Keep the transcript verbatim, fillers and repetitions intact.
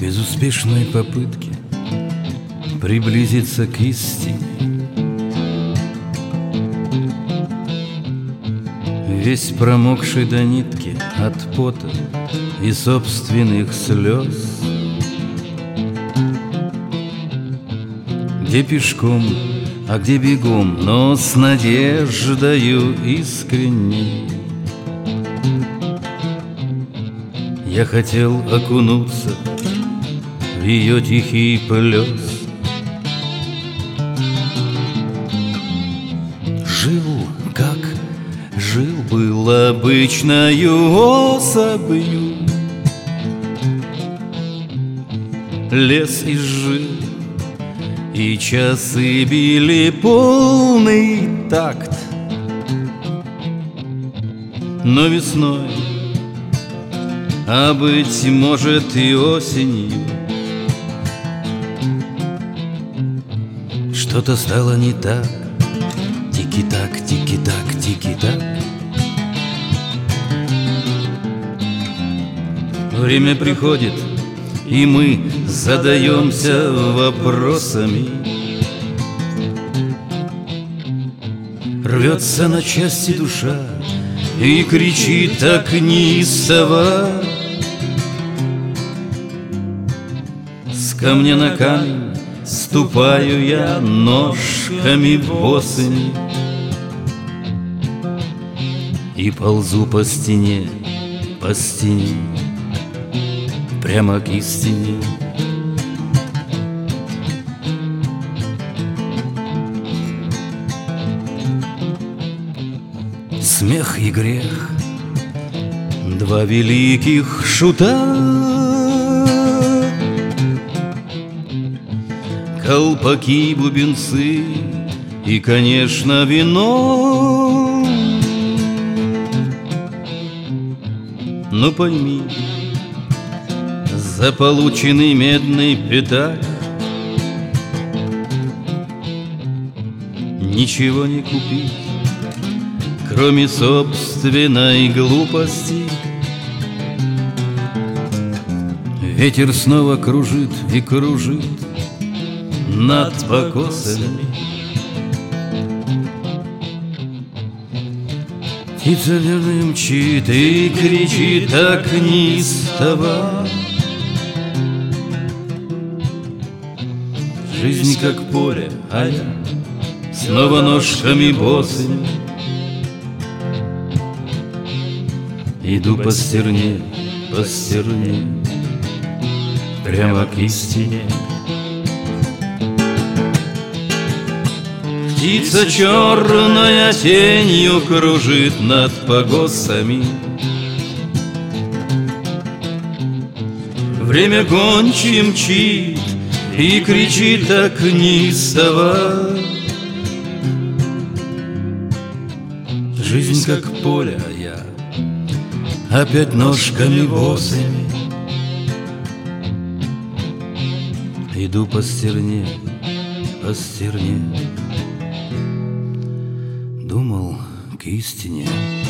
безуспешной попытке приблизиться к истине. Весь промокший до нитки от пота и собственных слез, где пешком, а где бегом, но с надеждою искренней. Я хотел окунуться в ее тихий плес. Жил, как жил, был обычною особью, лес изжил, и часы били полный такт. Но весной, а быть может и осенью, что-то стало не так. Тики-так, тики-так, тики-так. Время приходит, и мы задаемся вопросами. Рвется на части душа и кричит так неистово. С камня на камень ступаю я ножками босыми и ползу по стене, по стене, прямо к истине. Смех и грех — два великих шута. Колпаки, бубенцы и, конечно, вино. Но пойми, за полученный медный пятак ничего не купить, кроме собственной глупости. Ветер снова кружит и кружит над покосами. Птица верно мчит и кричит так неистово. Жизнь как поле, а я снова ножками босыми иду по стерне, по стерне, прямо к истине. Птица черная тенью кружит над погосами. Время гончий мчит и кричит так неистово. Жизнь как поле, а я опять ножками босыми иду по стерне, по стерне. Думал к истине.